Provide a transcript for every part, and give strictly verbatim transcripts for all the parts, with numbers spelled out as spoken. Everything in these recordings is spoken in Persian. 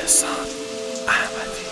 احسان احمدی.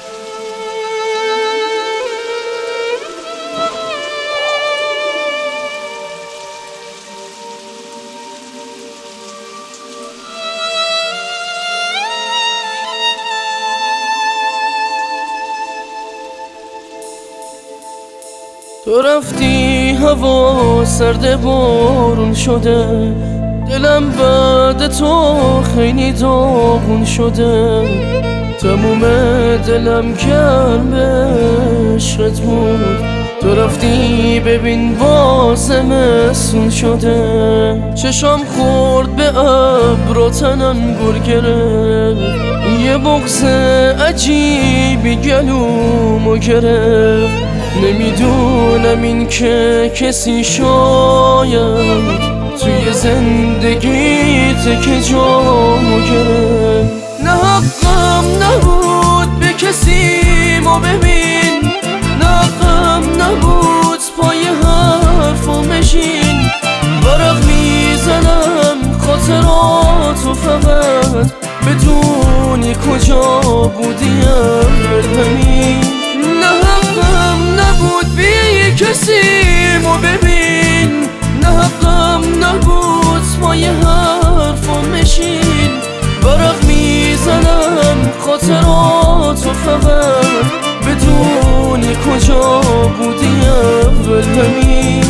تو رفتی هوا سرد بارون شده، دلم بعد تو خیلی داغون شده. تموم دلم گرم عشقت بود، تو رفتی ببین باز زمستون شده. چشام خورد به ابر و تنم گر گرفت، یه بغض عجیبی گلومو گرفت. نمیدونم این که کسی شاید توی زندگیت که جامو گرفت. نه حقم نبود به کسی ما ببین، نه حقم نبود پای حرفو بشین. ورق میزنم خاطراتو فقط بدونی کجا بودی همین. نه حقم نبود بی کسی ما ببین، نه حقم نبود پای حرفو بشین. ورق میزنم خاطراتو فقط بدونی کجا بودی اول همین.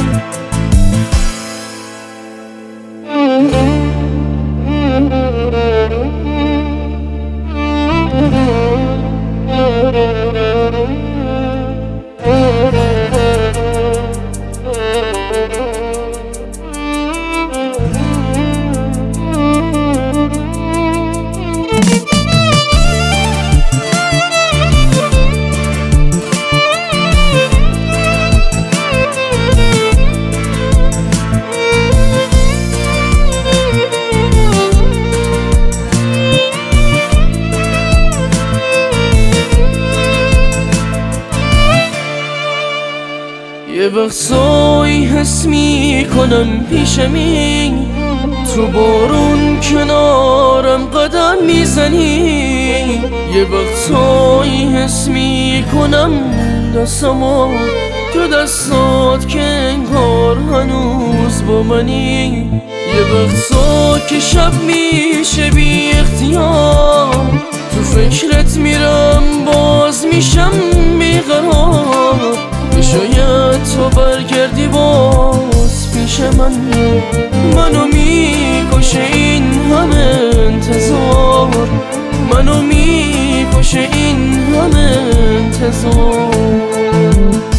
یه وقتایی حس میکنم پیشمی، تو بارون کنارم قدم میزنی. یه وقتایی حس میکنم دستمو تو دستات که انگار هنوز با منی. یه وقتا که شب میشه بی اختیار، تو فکرت میرم باز میشم بیقرار. شاید تو برگردی باز پیش من، منو میکشه این همه انتظار، منو میکشه این همه انتظار.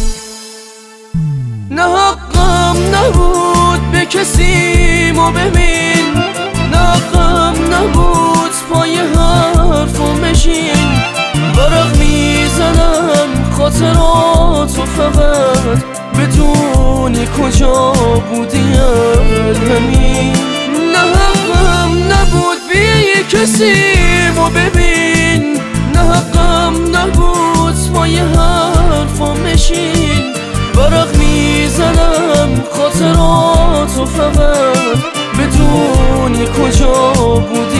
نه حقم نبود به کسی ما ببین، نه حقم نبود پای حرفو بشین. ورق میزنم خاطراتو فقط بدونی کجا بودی اول همین. نه حقم نبود بی کسی ما ببین، نه حقم نبود پای حرفو بشین. ورق میزنم خاطراتو فقط بدونی کجا بودی